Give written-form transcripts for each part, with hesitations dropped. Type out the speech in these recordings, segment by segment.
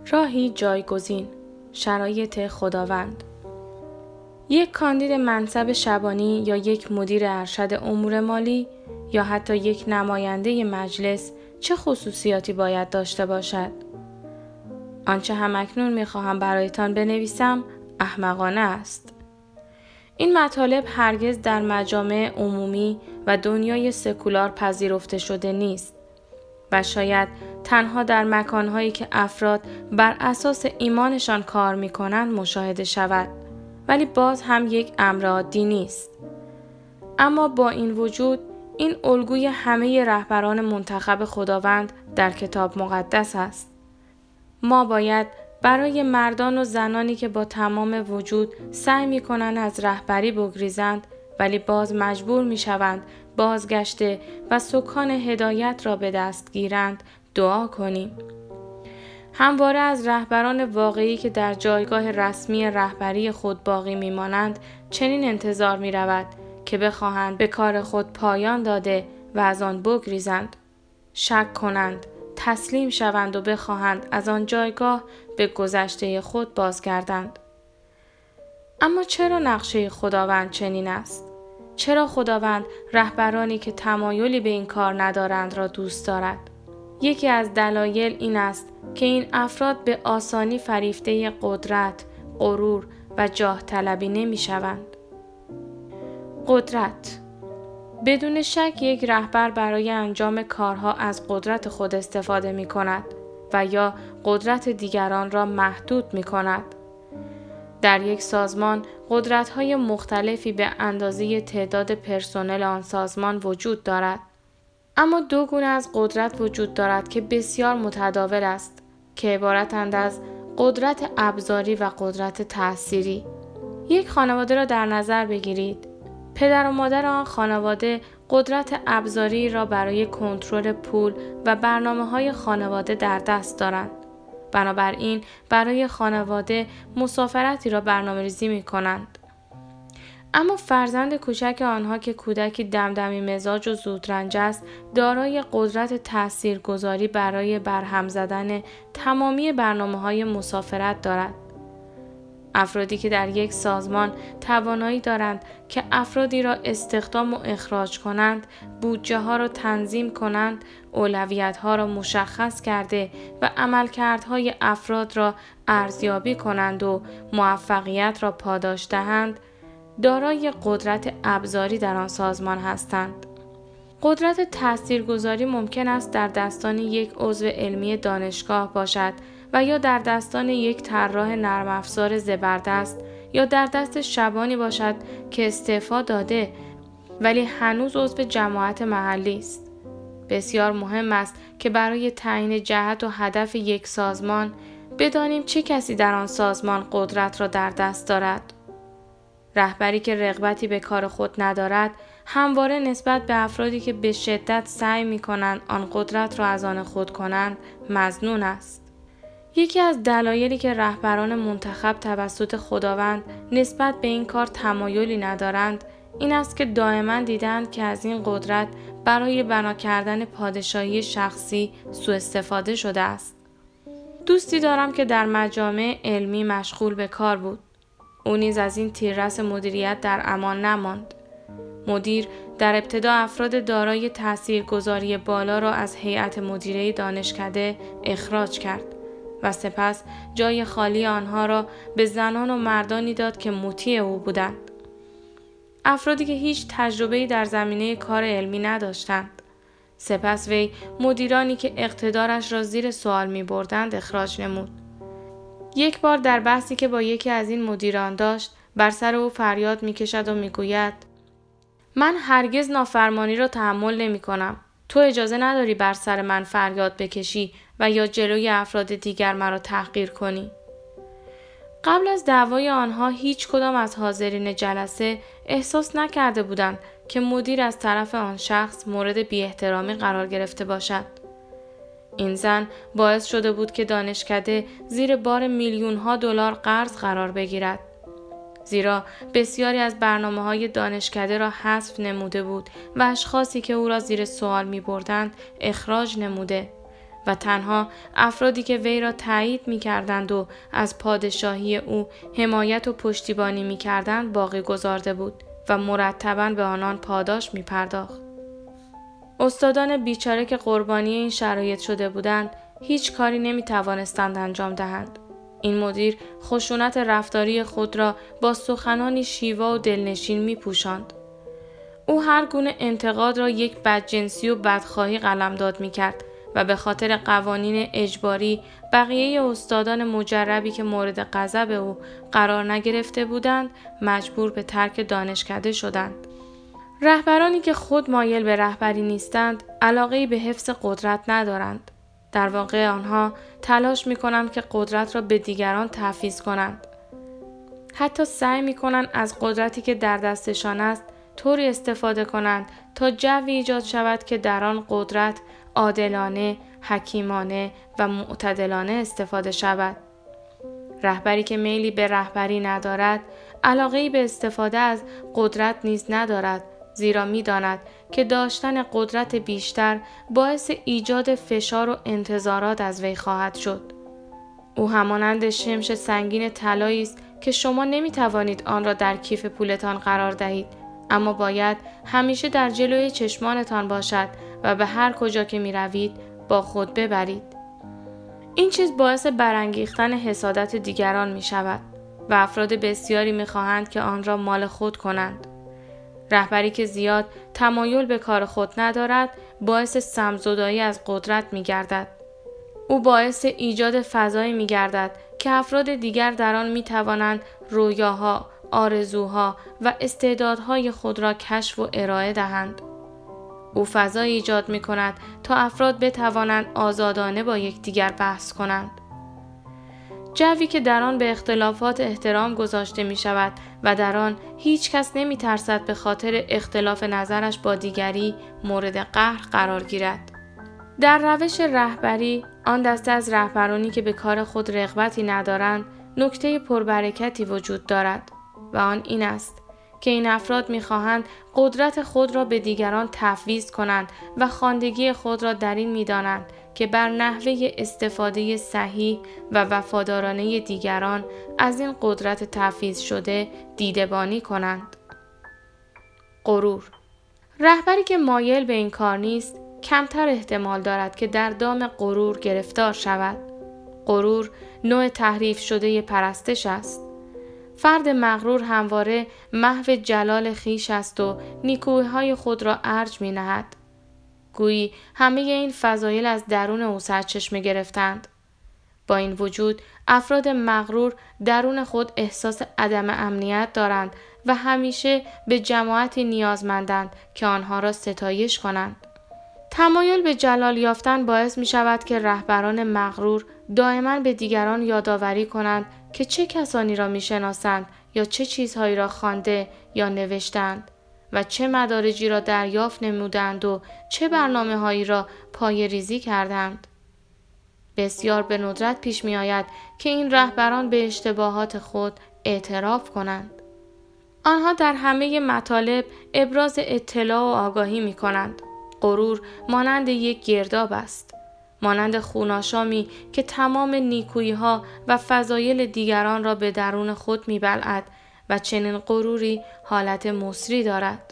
راهی جایگزین، شرایط خداوند. یک کاندید منصب شبانی یا یک مدیر ارشد امور مالی یا حتی یک نماینده مجلس چه خصوصیاتی باید داشته باشد؟ آنچه همکنون می‌خواهم برایتان بنویسم احمقانه است. این مطالب هرگز در مجامع عمومی و دنیای سکولار پذیرفته شده نیست و شاید تنها در مکانهایی که افراد بر اساس ایمانشان کار می‌کنند مشاهده شود، ولی باز هم یک امر عادی نیست. اما با این وجود این الگوی همه رهبران منتخب خداوند در کتاب مقدس است. ما باید برای مردان و زنانی که با تمام وجود سعی می‌کنند از رهبری بگریزند ولی باز مجبور می‌شوند بازگشته و سکان هدایت را به دست گیرند دعا کنیم. همواره از رهبران واقعی که در جایگاه رسمی رهبری خود باقی می‌مانند چنین انتظار می‌رود که بخواهند به کار خود پایان داده و از آن بگریزند، شک کنند، تسلیم شوند و بخواهند از آن جایگاه به گذشته خود بازگردند. اما چرا نقشه خداوند چنین است؟ چرا خداوند رهبرانی که تمایلی به این کار ندارند را دوست دارد؟ یکی از دلایل این است که این افراد به آسانی فریفته قدرت، غرور و جاه طلبی نمی شوند. قدرت. بدون شک یک رهبر برای انجام کارها از قدرت خود استفاده می کند و یا قدرت دیگران را محدود می کند. در یک سازمان قدرت‌های مختلفی به اندازه تعداد پرسنل آن سازمان وجود دارد. اما دو گونه از قدرت وجود دارد که بسیار متداول است که عبارتند از قدرت ابزاری و قدرت تأثیری. یک خانواده را در نظر بگیرید. پدر و مادر آن خانواده قدرت ابزاری را برای کنترل پول و برنامه‌های خانواده در دست دارند. بنابراین برای خانواده مسافرتی را برنامه‌ریزی می‌کنند. اما فرزند کوچک آنها که کودکی دمدمی مزاج و زودرنج است، دارای قدرت تاثیرگذاری برای برهم زدن تمامی برنامه‌های مسافرت دارد. افرادی که در یک سازمان توانایی دارند که افرادی را استخدام و اخراج کنند، بودجه‌ها را تنظیم کنند، اولویت‌ها را مشخص کرده و عملکردهای افراد را ارزیابی کنند و موفقیت را پاداش دهند، دارای قدرت ابزاری در آن سازمان هستند. قدرت تاثیرگذاری ممکن است در دستان یک عضو علمی دانشگاه باشد و یا در دستان یک طراح نرم افزار زبردست یا در دست شبانی باشد که استعفا داده ولی هنوز عضو جماعت محلی است. بسیار مهم است که برای تعیین جهت و هدف یک سازمان بدانیم چه کسی در آن سازمان قدرت را در دست دارد. رهبری که رغبتی به کار خود ندارد، همواره نسبت به افرادی که به شدت سعی می‌کنند آن قدرت را از آن خود کنند، مظنون است. یکی از دلایلی که رهبران منتخب توسط خداوند نسبت به این کار تمایلی ندارند، این است که دائما دیدند که از این قدرت برای بنا کردن پادشاهی شخصی سوء استفاده شده است. دوستی دارم که در مجامع علمی مشغول به کار بود. او نیز از این تیررس مدیریت در امان نماند. مدیر در ابتدا افراد دارای تاثیرگذاری بالا را از هیئت مدیره دانشکده اخراج کرد و سپس جای خالی آنها را به زنان و مردانی داد که مطیع او بودند. افرادی که هیچ تجربه‌ای در زمینه کار علمی نداشتند. سپس وی مدیرانی که اقتدارش را زیر سوال می‌بردند اخراج نمود. یک بار در بحثی که با یکی از این مدیران داشت، بر سر او فریاد می‌کشد و می‌گوید: من هرگز نافرمانی را تحمل نمی‌کنم. تو اجازه نداری بر سر من فریاد بکشی و یا جلوی افراد دیگر مرا تحقیر کنی. قبل از دعوای آنها هیچ کدام از حاضرین جلسه احساس نکرده بودند که مدیر از طرف آن شخص مورد بی‌احترامی قرار گرفته باشد. این زن باعث شده بود که دانشکده زیر بار میلیون‌ها دلار قرض قرار بگیرد. زیرا بسیاری از برنامه‌های دانشکده را حذف نموده بود و اشخاصی که او را زیر سوال می‌بردند اخراج نموده و تنها افرادی که وی را تایید می‌کردند و از پادشاهی او حمایت و پشتیبانی می‌کردند باقی گذارده بود و مرتباً به آنان پاداش می‌پرداخت. استادان بیچاره که قربانی این شرایط شده بودند، هیچ کاری نمی‌توانستند انجام دهند. این مدیر خشونت رفتاری خود را با سخنانی شیوا و دلنشین می‌پوشاند. او هر گونه انتقاد را یک بدجنسی و بدخواهی قلمداد می‌کرد و به خاطر قوانین اجباری بقیه استادان مجربی که مورد غضب او قرار نگرفته بودند مجبور به ترک دانشکده شدند. رهبرانی که خود مایل به رهبری نیستند علاقه‌ای به حفظ قدرت ندارند. در واقع آنها تلاش می‌کنند که قدرت را به دیگران تحفیظ کنند. حتی سعی می‌کنند از قدرتی که در دستشان است طوری استفاده کنند تا جوی ایجاد شود که در آن قدرت عادلانه، حکیمانه و معتدلانه استفاده شود. رهبری که میلی به رهبری ندارد، علاقه‌ای به استفاده از قدرت نیز ندارد، زیرا می‌داند که داشتن قدرت بیشتر باعث ایجاد فشار و انتظارات از وی خواهد شد. او همانند شمش سنگین طلایی است که شما نمی‌توانید آن را در کیف پولتان قرار دهید، اما باید همیشه در جلوی چشمانتان باشد و به هر کجا که می روید با خود ببرید. این چیز باعث برانگیختن حسادت دیگران می شود و افراد بسیاری می خواهند که آن را مال خود کنند. رهبری که زیاد تمایل به کار خود ندارد باعث سمزدایی از قدرت می گردد. او باعث ایجاد فضایی می گردد که افراد دیگر در آن می توانند رویاها، آرزوها و استعدادهای خود را کشف و ارائه دهند. او فضایی ایجاد می کند تا افراد بتوانند آزادانه با یکدیگر بحث کنند. جوی که در آن به اختلافات احترام گذاشته می شود و در آن هیچ کس نمی ترسد به خاطر اختلاف نظرش با دیگری مورد قهر قرار گیرد. در روش رهبری، آن دسته از رهبرانی که به کار خود رغبتی ندارند، نکته پربرکتی وجود دارد و آن این است که این افراد می‌خواهند قدرت خود را به دیگران تفویض کنند و خواندگی خود را در این می‌دانند که بر نحوه استفاده صحیح و وفادارانه دیگران از این قدرت تفویض شده دیده‌بانی کنند. غرور. رهبری که مایل به این کار نیست، کمتر احتمال دارد که در دام غرور گرفتار شود. غرور نوع تحریف شده پرستش است. فرد مغرور همواره محو جلال خویش است و نیکویی‌های خود را ارج می‌نهد. گویی همه این فضایل از درون او سرچشمه گرفتند. با این وجود افراد مغرور درون خود احساس عدم امنیت دارند و همیشه به جماعتی نیازمندند که آنها را ستایش کنند. تمایل به جلال یافتن باعث می شود که رهبران مغرور دائما به دیگران یادآوری کنند که چه کسانی را می شناسند یا چه چیزهایی را خوانده یا نوشتند و چه مدارجی را دریافت نمودند و چه برنامه‌هایی را پایه‌ریزی کردند. بسیار به ندرت پیش می آید که این رهبران به اشتباهات خود اعتراف کنند. آنها در همه مطالب ابراز اطلاع و آگاهی می کنند. غرور مانند یک گرداب است، مانند خوناشامی که تمام نیکویی‌ها و فضایل دیگران را به درون خود می‌بلعد و چنین غروری حالت مصری دارد.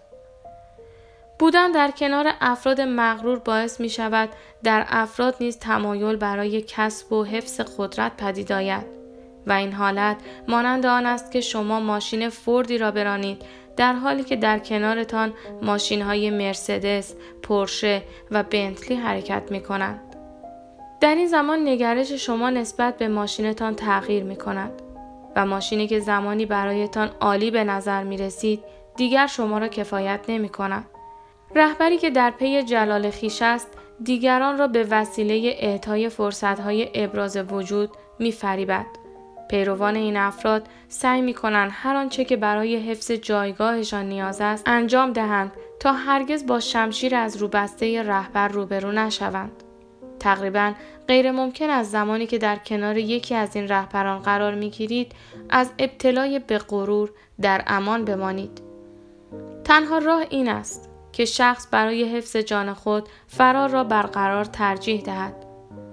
بودن در کنار افراد مغرور باعث می‌شود در افراد نیز تمایل برای کسب و حفظ قدرت پدید آید و این حالت مانند آن است که شما ماشین فوردی را برانید در حالی که در کنارتان ماشین‌های مرسدس، پورشه و بنتلی حرکت می‌کنند. در این زمان نگرش شما نسبت به ماشینتان تغییر می‌کند و ماشینی که زمانی برایتان عالی به نظر می‌رسید دیگر شما را کفایت نمی‌کند. رهبری که در پی جلال خویش است دیگران را به وسیله اعطای فرصت‌های ابراز وجود می‌فریبد. پیروان این افراد سعی می‌کنند هر آنچه که برای حفظ جایگاهشان نیاز است انجام دهند تا هرگز با شمشیر از روبسته رهبر روبرو نشوند. تقریباً غیر ممکن است زمانی که در کنار یکی از این رهبران قرار می‌گیرید از ابتلای به غرور در امان بمانید. تنها راه این است که شخص برای حفظ جان خود فرار را برقرار ترجیح دهد.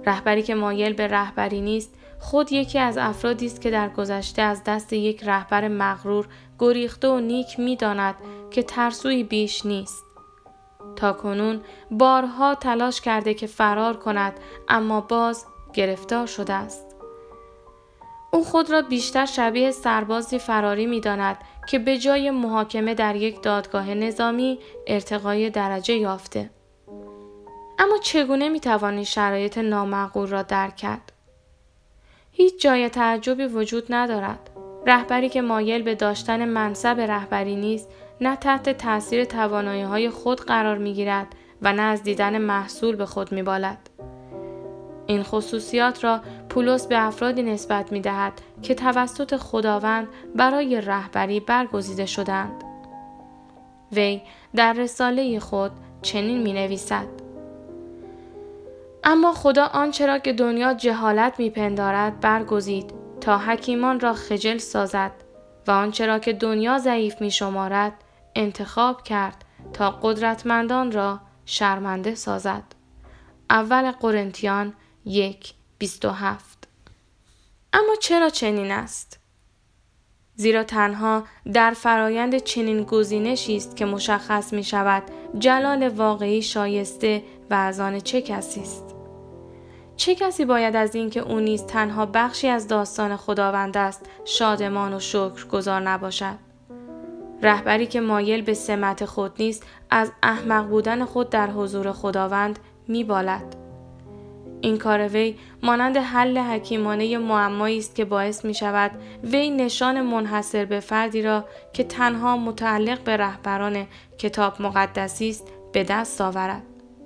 رهبری که مایل به رهبری نیست، خود یکی از افرادی است که در گذشته از دست یک رهبر مغرور گریخته و نیک می‌داند که ترسویی بیش نیست. تاکنون بارها تلاش کرده که فرار کند، اما باز گرفتار شده است. او خود را بیشتر شبیه سربازی فراری می‌داند که به جای محاکمه در یک دادگاه نظامی ارتقای درجه یافته. اما چگونه می‌توانی شرایط نامعقول را درک کرد؟ هیچ جای تعجبی وجود ندارد. رهبری که مایل به داشتن منصب رهبری نیست، نه تحت تأثیر توانایی‌های خود قرار می‌گیرد و نه از دیدن محصول به خود می‌بالد. این خصوصیات را پولس به افرادی نسبت می‌دهد که توسط خداوند برای رهبری برگزیده شدند. وی در رساله خود چنین می‌نویسد: اما خدا آنچه را که دنیا جهالت می‌پندارد برگزید تا حکیمان را خجل سازد و آنچه را که دنیا ضعیف می‌شمارد انتخاب کرد تا قدرتمندان را شرمنده سازد. اول قرنتیان 1:27. اما چرا چنین است؟ زیرا تنها در فرایند چنین گزینشی است که مشخص می شود جلال واقعی شایسته و از آن چه کسی است. چه کسی باید از این که او نیز تنها بخشی از داستان خداوند است شادمان و شکرگزار نباشد؟ رهبری که مایل به سمت خود نیست از احمق بودن خود در حضور خداوند می بالد. این کار وی مانند حل حکیمانه معمایی است که باعث می شود وی نشان منحصر به فردی را که تنها متعلق به رهبران کتاب مقدسی است به دست آورد.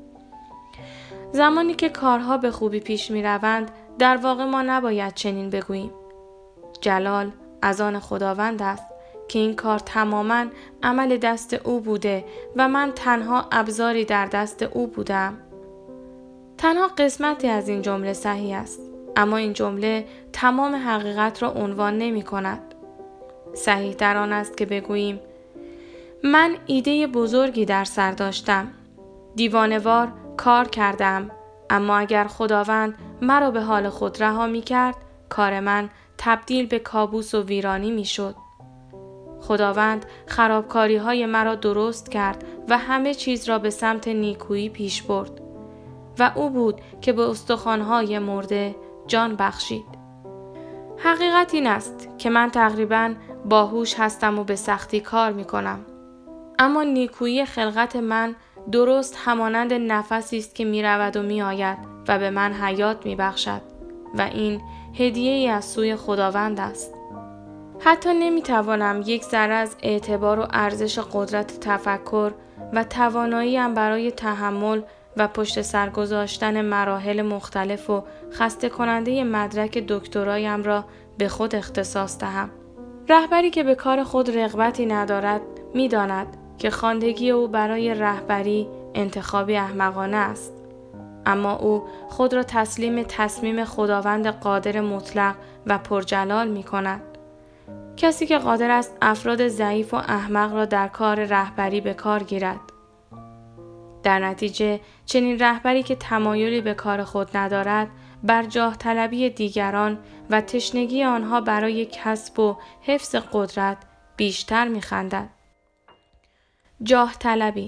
زمانی که کارها به خوبی پیش می روند، در واقع ما نباید چنین بگوییم: جلال از آن خداوند است که این کار تماماً عمل دست او بوده و من تنها ابزاری در دست او بودم. تنها قسمتی از این جمله صحیح است، اما این جمله تمام حقیقت را عنوان نمی کند. صحیح در آن است که بگوییم: من ایده بزرگی در سر داشتم، دیوانه‌وار کار کردم، اما اگر خداوند مرا به حال خود رها می کرد، کار من تبدیل به کابوس و ویرانی می شد. خداوند خرابکاری های مرا درست کرد و همه چیز را به سمت نیکویی پیش برد و او بود که به استخوان‌های مرده جان بخشید. حقیقت این است که من تقریباً باهوش هستم و به سختی کار می کنم. اما نیکویی خلقت من درست همانند نفسی است که می رود و می آید و به من حیات می بخشد و این هدیه‌ای از سوی خداوند است. حتی نمی توانم یک ذره از اعتبار و ارزش قدرت تفکر و تواناییم برای تحمل و پشت سر گذاشتن مراحل مختلف و خسته کننده مدرک دکترایم را به خود اختصاص دهم. رهبری که به کار خود رغبتی ندارد می داند که خواندگی او برای رهبری انتخابی احمقانه است. اما او خود را تسلیم تصمیم خداوند قادر مطلق و پرجلال می کند. کسی که قادر است افراد ضعیف و احمق را در کار رهبری به کار گیرد. در نتیجه چنین رهبری که تمایلی به کار خود ندارد، بر جاه طلبی دیگران و تشنگی آنها برای کسب و حفظ قدرت بیشتر می‌خندد. جاه طلبی.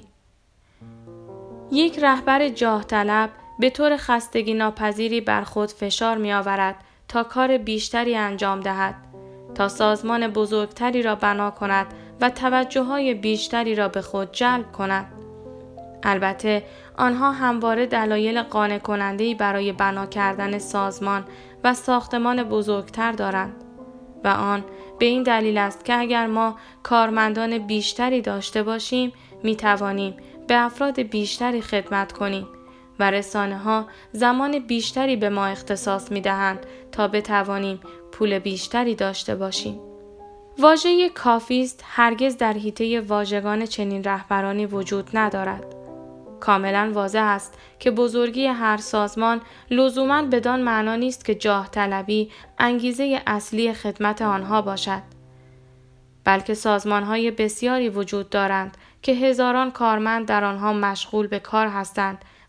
یک رهبر جاه طلب به طور خستگی ناپذیری بر خود فشار می‌آورد تا کار بیشتری انجام دهد، تا سازمان بزرگتری را بنا کند و توجه‌های بیشتری را به خود جلب کند. البته آنها همواره دلایل قانع کننده‌ای برای بنا کردن سازمان و ساختمان بزرگتر دارند و آن به این دلیل است که اگر ما کارمندان بیشتری داشته باشیم می توانیم به افراد بیشتری خدمت کنیم و رسانه‌ها زمان بیشتری به ما اختصاص می دهند تا بتوانیم پول بیشتری داشته باشیم. واژه کافی است هرگز در حیطه واژگان چنین رهبرانی وجود ندارد. کاملا واضح است که بزرگی هر سازمان لزوماً بدان معنا نیست که جاه طلبی انگیزه اصلی خدمت آنها باشد، بلکه سازمان‌های بسیاری وجود دارند که هزاران کارمند در آنها مشغول به کار هستند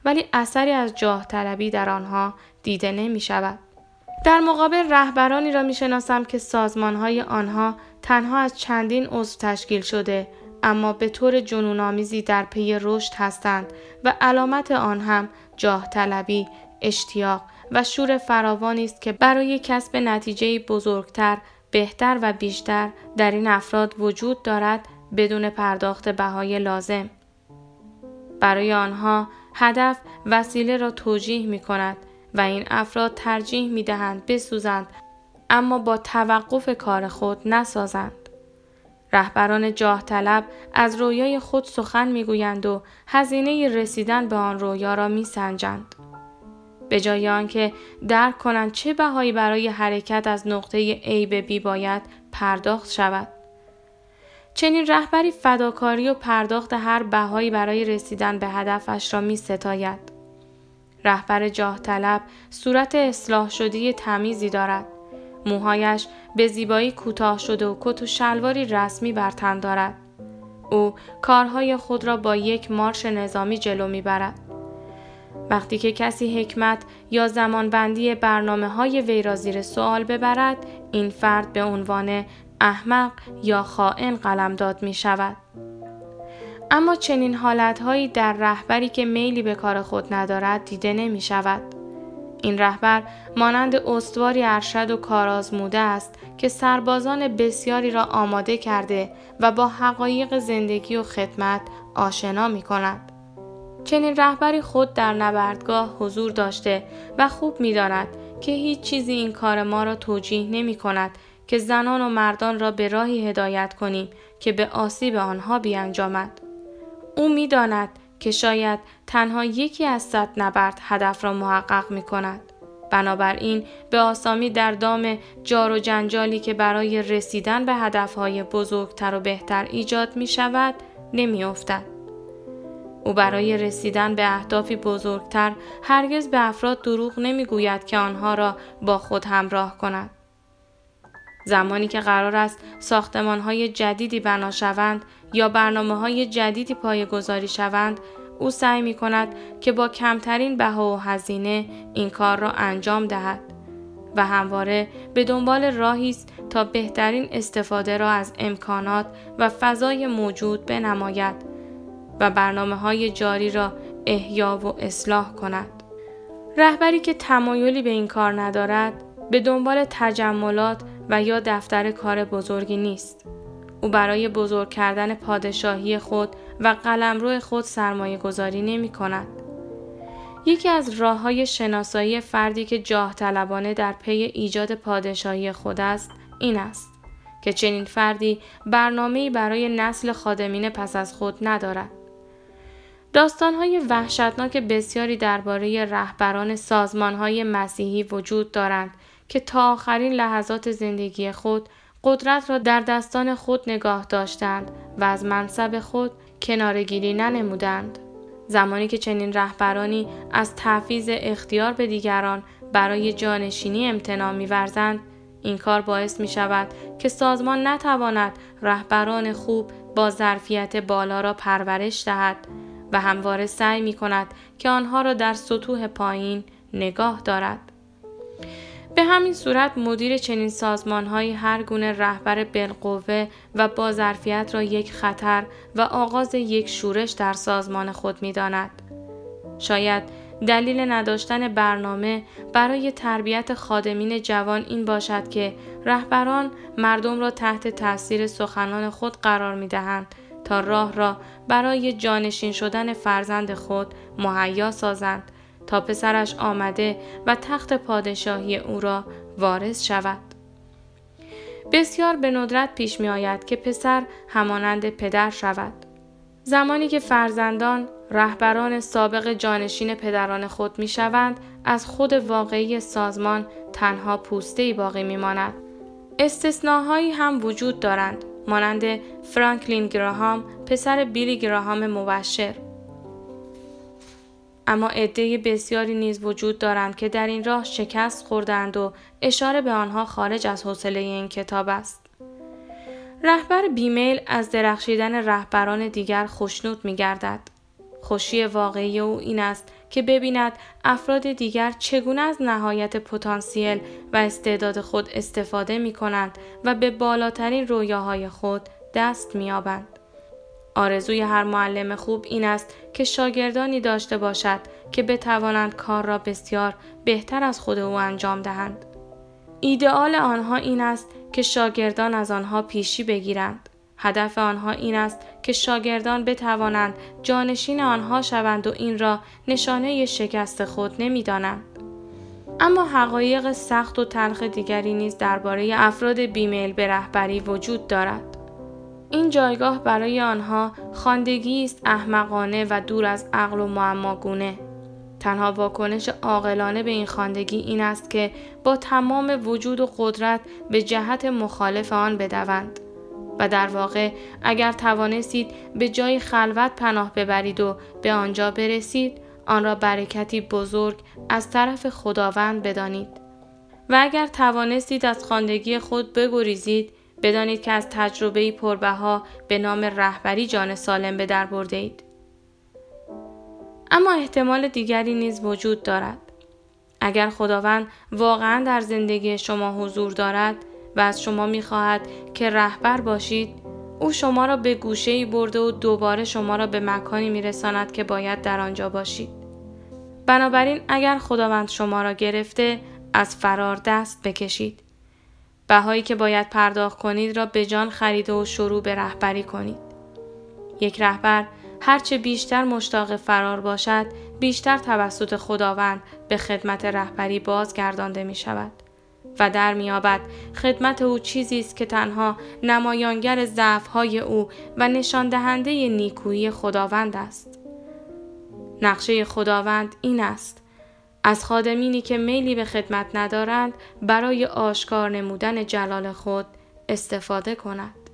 ولی اثری از جاه طلبی در آنها دیده نمی شود. در مقابل رهبرانی را می شناسم که سازمانهای آنها تنها از چندین عضو تشکیل شده، اما به طور جنون‌آمیزی در پی رشد هستند و علامت آن هم جاه طلبی، اشتیاق و شور فراوانی است که برای کسب نتیجه بزرگتر، بهتر و بیشتر در این افراد وجود دارد بدون پرداخت بهای لازم. برای آنها هدف وسیله را توجیه می کند و این افراد ترجیح می دهند بسوزند اما با توقف کار خود نسازند. رهبران جاه طلب از رویای خود سخن می گویند و هزینه رسیدن به آن رویا را می سنجند. به جای آنکه درک کنند چه بهایی برای حرکت از نقطه A به B باید پرداخت شود. چنین رهبری فداکاری و پرداخت هر بهایی برای رسیدن به هدفش را می ستاید. رهبر جاه طلب صورت اصلاح شده تمیزی دارد. موهایش به زیبایی کوتاه شده و کت و شلواری رسمی بر تن دارد. او کارهای خود را با یک مارش نظامی جلو می برد. وقتی که کسی حکمت یا زمانبندی برنامه‌های وی را زیر سوال ببرد، این فرد به عنوان احمق یا خائن قلمداد می شود. اما چنین حالتهایی در رهبری که میلی به کار خود ندارد دیده نمی شود. این رهبر مانند استواری ارشد و کارآزموده است که سربازان بسیاری را آماده کرده و با حقایق زندگی و خدمت آشنا می کند. چنین رهبری خود در نبردگاه حضور داشته و خوب می داند که هیچ چیزی این کار ما را توجیه نمی کند که زنان و مردان را به راهی هدایت کنیم که به آسیب آنها بیانجامد. او می داند که شاید تنها یکی از 100 نبرد هدف را محقق می کند. بنابراین به آسامی در دام جار و جنجالی که برای رسیدن به هدفهای بزرگتر و بهتر ایجاد می شود نمی افتد. او برای رسیدن به اهدافی بزرگتر هرگز به افراد دروغ نمی گوید که آنها را با خود همراه کند. زمانی که قرار است ساختمان‌های جدیدی بنا شوند یا برنامه‌های جدیدی پایه‌گذاری شوند، او سعی می‌کند که با کمترین بها و هزینه این کار را انجام دهد و همواره به دنبال راهی است تا بهترین استفاده را از امکانات و فضای موجود بنماید و برنامه‌های جاری را احیا و اصلاح کند. رهبری که تمایلی به این کار ندارد، به دنبال تجملات و یا دفتر کار بزرگی نیست. او برای بزرگ کردن پادشاهی خود و قلمرو خود سرمایه گذاری نمی کند. یکی از راه‌های شناسایی فردی که جاه طلبانه در پی ایجاد پادشاهی خود است، این است که چنین فردی برنامه‌ای برای نسل خادمین پس از خود ندارد. داستان‌های وحشتناک بسیاری درباره رهبران سازمان‌های مسیحی وجود دارند که تا آخرین لحظات زندگی خود قدرت را در دستان خود نگاه داشتند و از منصب خود کناره‌گیری ننمودند. زمانی که چنین رهبرانی از تحفیظ اختیار به دیگران برای جانشینی امتناع می‌ورزند، این کار باعث می‌شود که سازمان نتواند رهبران خوب با ظرفیت بالا را پرورش دهد و همواره سعی می‌کند که آنها را در سطوح پایین نگاه دارد. به همین صورت مدیر چنین سازمان‌های هر گونه رهبر بالقوه و با ظرفیت را یک خطر و آغاز یک شورش در سازمان خود می‌داند. شاید دلیل نداشتن برنامه برای تربیت خادمین جوان این باشد که رهبران مردم را تحت تاثیر سخنان خود قرار می‌دهند تا راه را برای جانشین شدن فرزند خود مهیا سازند تا پسرش آمده و تخت پادشاهی او را وارث شود. بسیار به ندرت پیش می آید که پسر همانند پدر شود. زمانی که فرزندان رهبران سابق جانشین پدران خود می شوند، از خود واقعی سازمان تنها پوسته‌ای باقی می ماند. استثناهایی هم وجود دارند، مانند فرانکلین گراهام، پسر بیلی گراهام مبشر. اما عده بسیاری نیز وجود دارند که در این راه شکست خوردند و اشاره به آنها خارج از حوصله این کتاب است. رهبر بیمیل از درخشیدن رهبران دیگر خوشنود می گردد. خوشی واقعی او این است که ببیند افراد دیگر چگونه از نهایت پتانسیل و استعداد خود استفاده می کنند و به بالاترین رویاهای خود دست می یابند. آرزوی هر معلم خوب این است که شاگردانی داشته باشد که بتوانند کار را بسیار بهتر از خود او انجام دهند. ایدئال آنها این است که شاگردان از آنها پیشی بگیرند. هدف آنها این است که شاگردان بتوانند جانشین آنها شوند و این را نشانه شکست خود نمی‌دانند. اما حقایق سخت و تلخ دیگری نیز درباره افراد بیمیل به رهبری وجود دارد. این جایگاه برای آنها خواندگی است احمقانه و دور از عقل و معماگونه. تنها واکنش عاقلانه به این خواندگی این است که با تمام وجود و قدرت به جهت مخالف آن بدوند. و در واقع اگر توانستید به جای خلوت پناه ببرید و به آنجا برسید، آن را برکتی بزرگ از طرف خداوند بدانید. و اگر توانستید از خواندگی خود بگریزید، بدانید که از تجربه‌ای پربها به نام رهبری جان سالم به در برده‌اید. اما احتمال دیگری نیز وجود دارد. اگر خداوند واقعاً در زندگی شما حضور دارد و از شما می‌خواهد که رهبر باشید، او شما را به گوشه‌ای برده و دوباره شما را به مکانی می‌رساند که باید در آنجا باشید. بنابراین اگر خداوند شما را گرفته، از فرار دست بکشید. بهایی که باید پرداخت کنید را به جان خریده و شروع به رهبری کنید. یک رهبر هرچه بیشتر مشتاق فرار باشد، بیشتر توسط خداوند به خدمت رهبری بازگردانده می شود و در می یابد خدمت او چیزی است که تنها نمایانگر ضعف‌های او و نشان دهنده نیکویی خداوند است. نقشه خداوند این است: از خادمینی که میلی به خدمت ندارند برای آشکار نمودن جلال خود استفاده کند.